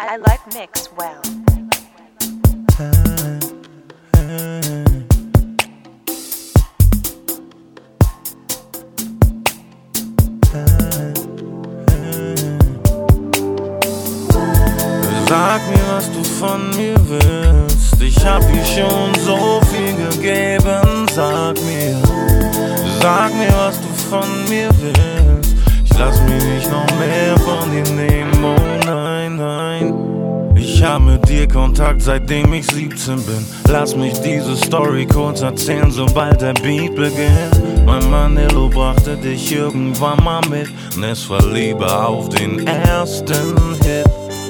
like mix well. Sag mir, was du von mir willst. Ich hab dir schon so viel gegeben. Sag mir, was du von mir willst. Ich lass mir nicht noch mehr von dir nehmen. Oh nein, nein. Ich hab mit dir Kontakt, seitdem ich 17 bin. Lass mich diese Story kurz erzählen, sobald der Beat beginnt. Mein Manilo brachte dich irgendwann mal mit, und es war Liebe auf den ersten Hit.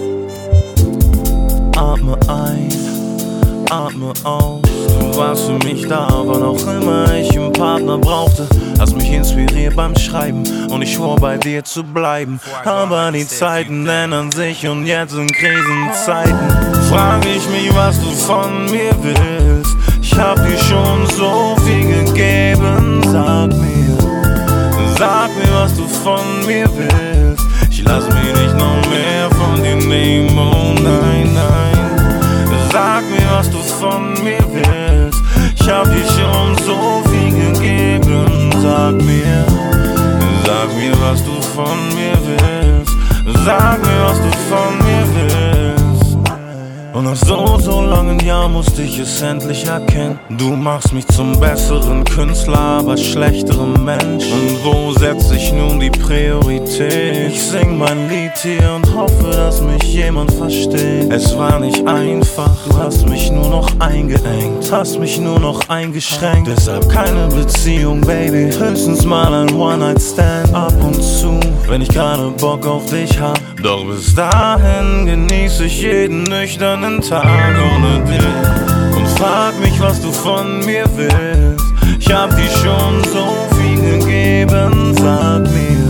Atme ein, atme aus. Du warst für mich da, wann auch immer ich einen Partner brauchte. Hast mich inspiriert beim Schreiben und ich schwor bei dir zu bleiben. Aber die Zeiten ändern sich und jetzt sind Krisenzeiten. Frag ich mich, was du von mir willst. Ich hab dir schon so viel gegeben. Sag mir, was du von mir willst. Ich lass mich nicht noch mehr von dir nehmen. Oh nein, nein. Sag mir, was du von mir willst. Ich hab dir schon so viel gegeben. Sag mir, was du von mir willst. Sag mir, was du von mir willst. Und nach so langen Jahren musste ich es endlich erkennen. Du machst mich zum besseren Künstler, aber schlechteren Mensch. Und wo setz ich nun die Priorität? Ich sing mein Lied hier und hoffe, dass mich jemand versteht. Es war nicht einfach, du hast mich nur noch eingeengt, hast mich nur noch eingeschränkt. Deshalb keine Beziehung, Baby, höchstens mal ein One-Night-Stand. Ab und zu, wenn ich gerade Bock auf dich hab. Doch bis dahin genieße ich jeden nüchternen Tag ohne dich. Und frag mich, was du von mir willst. Ich hab dir schon so viel gegeben. Sag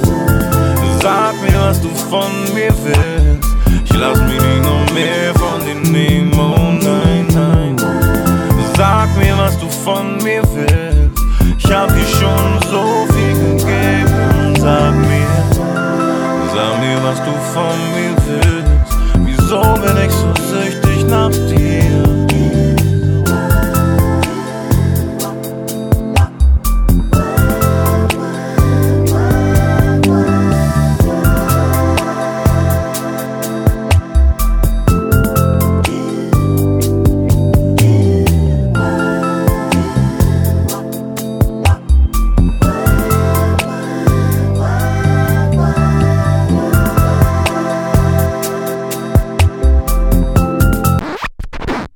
mir, was du von mir willst. Ich lass mich nicht noch mehr von dir nehmen. Oh nein, nein. Sag mir, was du von mir willst. Ich hab dir schon so viel gegeben. Sag mir, was du von mir willst. Wieso bin